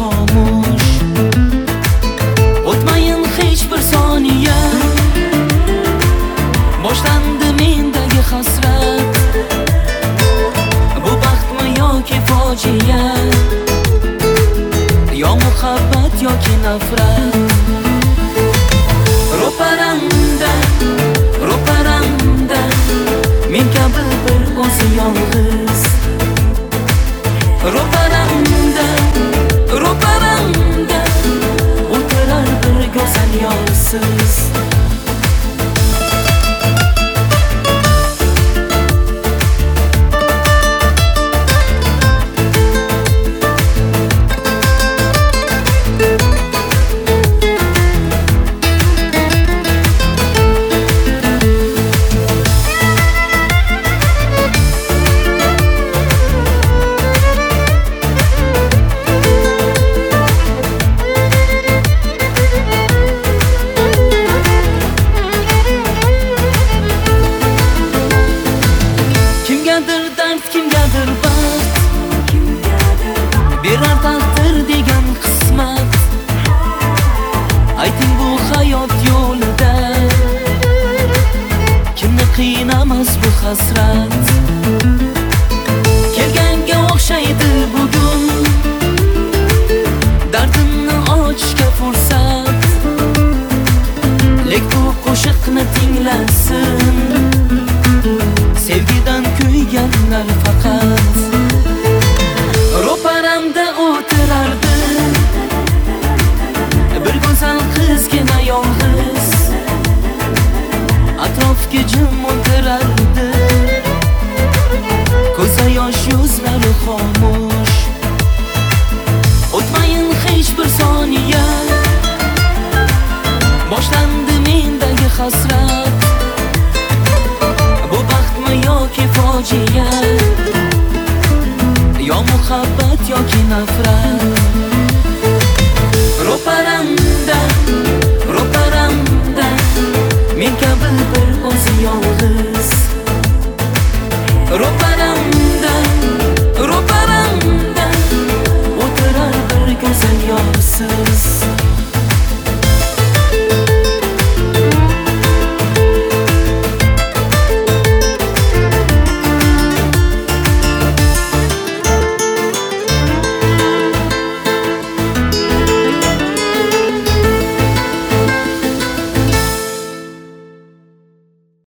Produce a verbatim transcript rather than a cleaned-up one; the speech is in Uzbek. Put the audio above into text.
xomush. O'tmayin hech bir soniya, boshlandi mendagi hasrat. Bu baxtmi yoki fojia, yo muhabbat yoki nafrat. Ro'paramda, ro'paramda men kabi bir o'zi yolg'iz. Ro'paramda, ro'paramda o'tirar bir go'zal yorsiz. Kimgadir dard, kimgadir baxt, berar taqdir degan qismat. Ayting bu hayot yo'lida kimni qiynamas bu hasrat. Kelganga o'xshaydi bugun dardimni ochishga fursat. Lek bu qo'shiqni tinglasin sevgidan kuyganlar faqat. Ro'paramda o'tirardi bir go'zal qizgina yolg'iz. Atrofga jim o'tirardi, ko'za yosh yuzlari xomush. O'tmayin hech bir soniya, boshlandi mendagi hasrat. Bu baxtmi yoki fojia, yo muhabbat yoki nafrat. Ro'paramda, ro'paramda men kabi bir o'zi yolg'iz. Ro'paramda, ro'paramda o'tirar bir go'zal yorsiz.